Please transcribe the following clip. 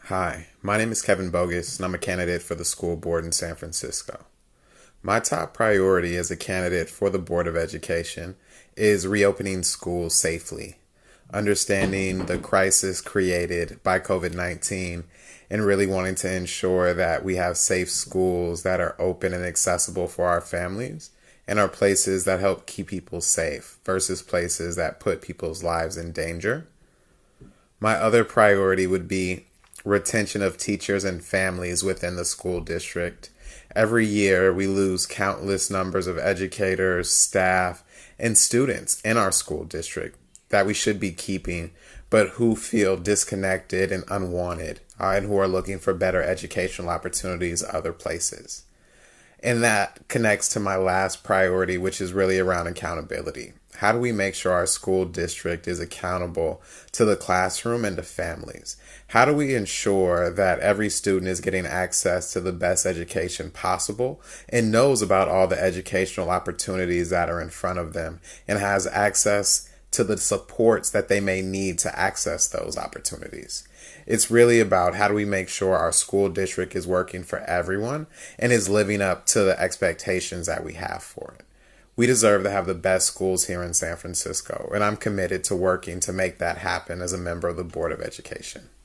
Hi, my name is Kevin Bogus, and I'm a candidate for the school board in San Francisco. My top priority as a candidate for the Board of Education is reopening schools safely, understanding the crisis created by COVID-19, and really wanting to ensure that we have safe schools that are open and accessible for our families and are places that help keep people safe versus places that put people's lives in danger. My other priority would be retention of teachers and families within the school district. Every year, we lose countless numbers of educators, staff, and students in our school district that we should be keeping, but who feel disconnected and unwanted, and who are looking for better educational opportunities other places. And that connects to my last priority, which is really around accountability. How do we make sure our school district is accountable to the classroom and to families? How do we ensure that every student is getting access to the best education possible and knows about all the educational opportunities that are in front of them and has access to the supports that they may need to access those opportunities? It's really about how do we make sure our school district is working for everyone and is living up to the expectations that we have for it. We deserve to have the best schools here in San Francisco, and I'm committed to working to make that happen as a member of the Board of Education.